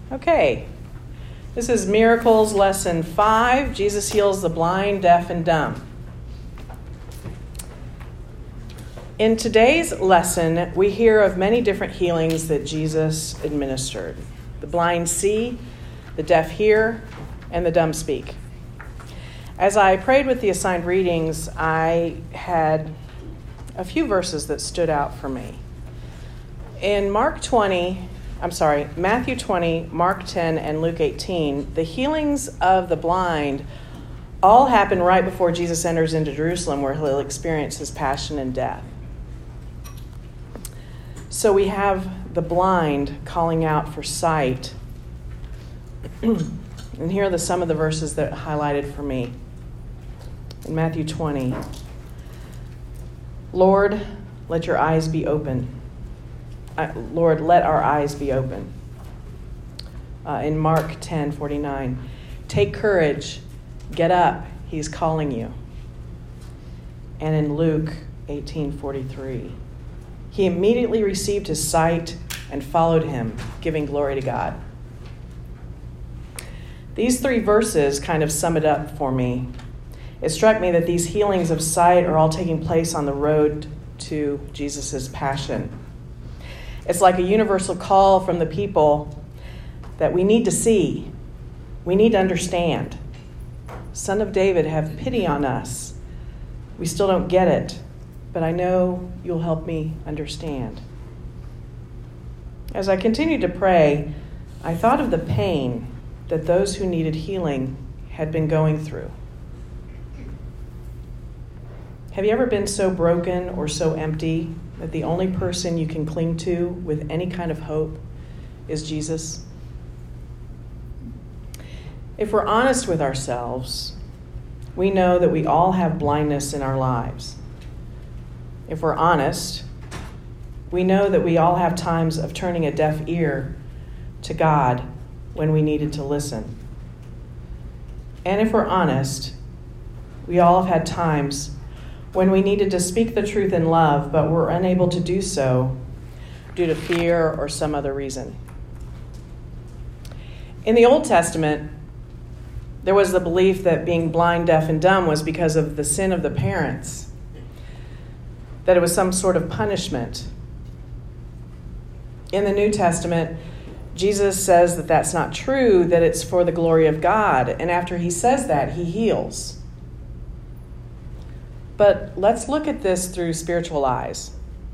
Okay, this is Miracles Lesson 5. Jesus heals the blind, deaf, and dumb. In today's lesson, we hear of many different healings that Jesus administered. The blind see, the deaf hear, and the dumb speak. As I prayed with the assigned readings, I had a few verses that stood out for me. In Matthew 20, Mark 10, and Luke 18, the healings of the blind all happen right before Jesus enters into Jerusalem, where he'll experience his passion and death. So we have the blind calling out for sight. And here are some of the verses that highlighted for me. In Matthew 20, Lord, let your eyes be open. Lord, let our eyes be open. In Mark 10:49, take courage, get up, he's calling you. And in Luke 18:43, he immediately received his sight and followed him, giving glory to God. These three verses kind of sum it up for me. It struck me that these healings of sight are all taking place on the road to Jesus' passion. It's like a universal call from the people that we need to see. We need to understand. Son of David, have pity on us. We still don't get it, but I know you'll help me understand. As I continued to pray, I thought of the pain that those who needed healing had been going through. Have you ever been so broken or so empty that the only person you can cling to with any kind of hope is Jesus? If we're honest with ourselves, we know that we all have blindness in our lives. If we're honest, we know that we all have times of turning a deaf ear to God when we needed to listen. And if we're honest, we all have had times when we needed to speak the truth in love, but were unable to do so due to fear or some other reason. In the Old Testament, there was the belief that being blind, deaf, and dumb was because of the sin of the parents, that it was some sort of punishment. In the New Testament, Jesus says that that's not true, that it's for the glory of God. And after he says that, he heals. But let's look at this through spiritual eyes.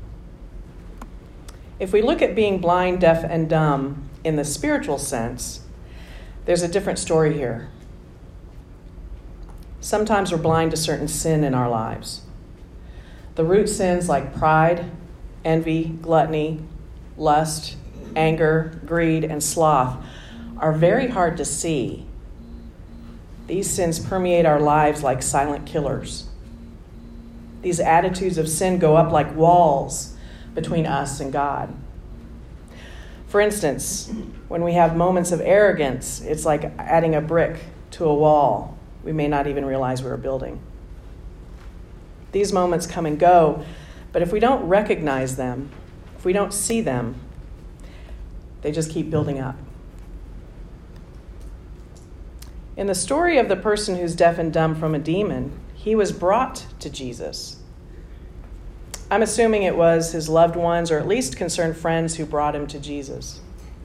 If we look at being blind, deaf, and dumb in the spiritual sense, there's a different story here. Sometimes we're blind to certain sin in our lives. The root sins like pride, envy, gluttony, lust, anger, greed, and sloth are very hard to see. These sins permeate our lives like silent killers. These attitudes of sin go up like walls between us and God. For instance, when we have moments of arrogance, it's like adding a brick to a wall we may not even realize we were building. These moments come and go, but if we don't recognize them, if we don't see them, they just keep building up. In the story of the person who's deaf and dumb from a demon, he was brought to Jesus. I'm assuming it was his loved ones or at least concerned friends who brought him to Jesus.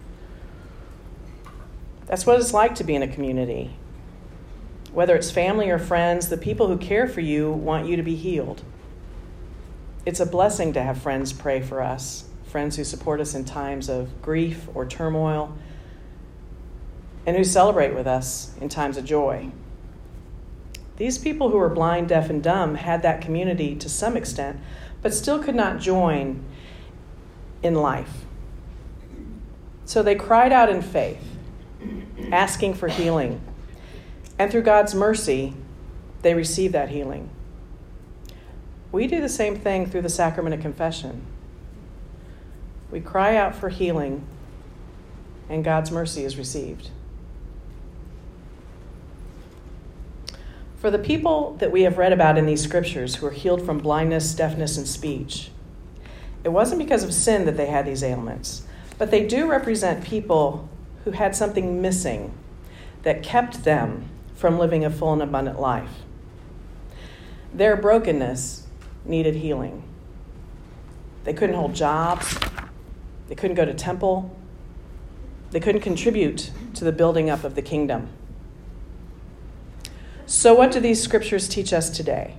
That's what it's like to be in a community. Whether it's family or friends, the people who care for you want you to be healed. It's a blessing to have friends pray for us, friends who support us in times of grief or turmoil, and who celebrate with us in times of joy. These people who were blind, deaf, and dumb had that community to some extent, but still could not join in life. So they cried out in faith, asking for healing. And through God's mercy, they received that healing. We do the same thing through the sacrament of confession. We cry out for healing, and God's mercy is received. For the people that we have read about in these scriptures who were healed from blindness, deafness, and speech, it wasn't because of sin that they had these ailments, but they do represent people who had something missing that kept them from living a full and abundant life. Their brokenness needed healing. They couldn't hold jobs. They couldn't go to temple. They couldn't contribute to the building up of the kingdom. So what do these scriptures teach us today?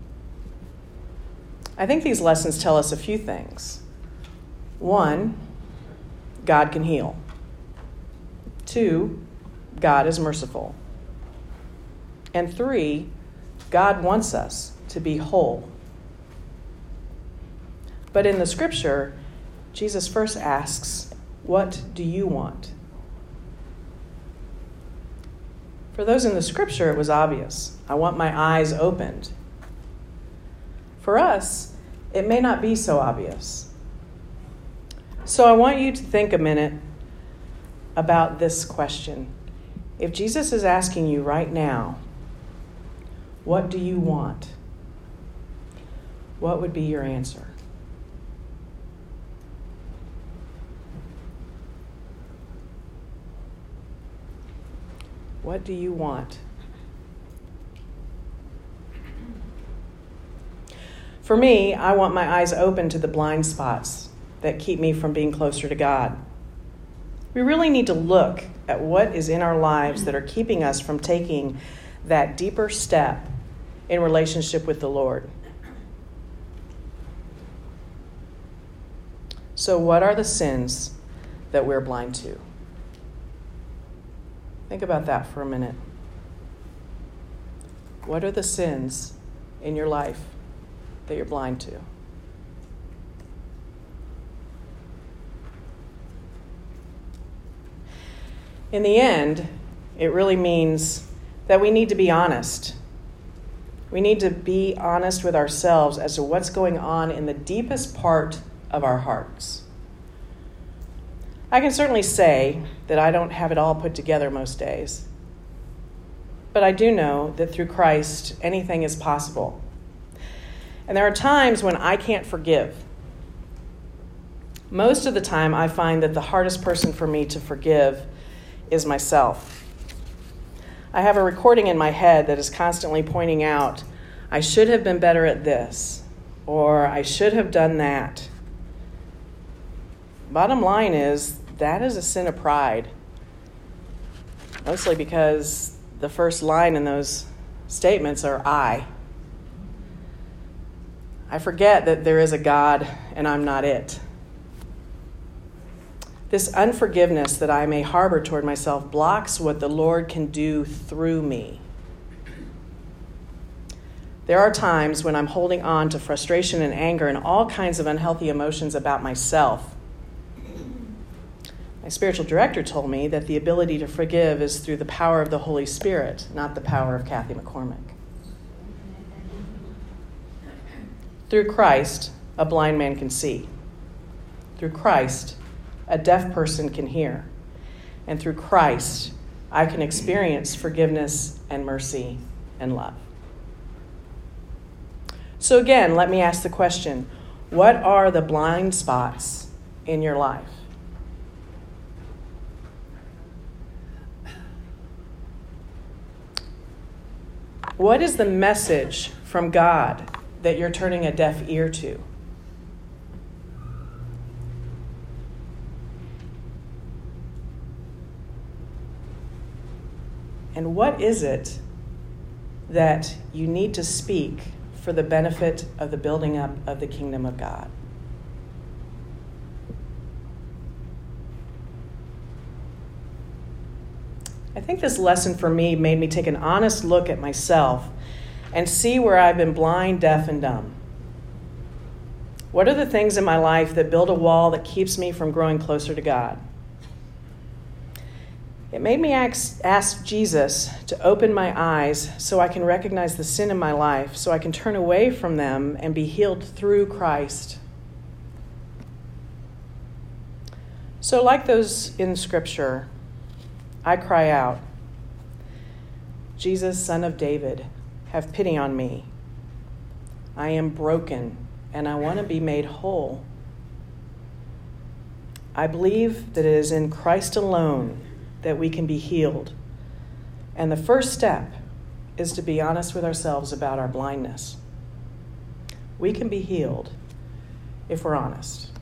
I think these lessons tell us a few things. 1, God can heal. 2, God is merciful. And 3, God wants us to be whole. But in the scripture, Jesus first asks, what do you want? For those in the scripture, it was obvious. I want my eyes opened. For us, it may not be so obvious. So I want you to think a minute about this question. If Jesus is asking you right now, what do you want? What would be your answer? What do you want? For me, I want my eyes open to the blind spots that keep me from being closer to God. We really need to look at what is in our lives that are keeping us from taking that deeper step in relationship with the Lord. So what are the sins that we're blind to? Think about that for a minute. What are the sins in your life that you're blind to? In the end, it really means that we need to be honest. We need to be honest with ourselves as to what's going on in the deepest part of our hearts. I can certainly say that I don't have it all put together most days. But I do know that through Christ, anything is possible. And there are times when I can't forgive. Most of the time, I find that the hardest person for me to forgive is myself. I have a recording in my head that is constantly pointing out, I should have been better at this, or I should have done that. Bottom line is, that is a sin of pride. Mostly because the first line in those statements are I. I forget that there is a God and I'm not it. This unforgiveness that I may harbor toward myself blocks what the Lord can do through me. There are times when I'm holding on to frustration and anger and all kinds of unhealthy emotions about myself. My spiritual director told me that the ability to forgive is through the power of the Holy Spirit, not the power of Kathy McCormick. Through Christ, a blind man can see. Through Christ, a deaf person can hear. And through Christ, I can experience forgiveness and mercy and love. So again, let me ask the question, what are the blind spots in your life? What is the message from God that you're turning a deaf ear to? And what is it that you need to speak for the benefit of the building up of the kingdom of God? I think this lesson for me made me take an honest look at myself and see where I've been blind, deaf, and dumb. What are the things in my life that build a wall that keeps me from growing closer to God? It made me ask Jesus to open my eyes so I can recognize the sin in my life, so I can turn away from them and be healed through Christ. So like those in Scripture, I cry out, Jesus, Son of David, have pity on me. I am broken and I want to be made whole. I believe that it is in Christ alone that we can be healed. And the first step is to be honest with ourselves about our blindness. We can be healed if we're honest.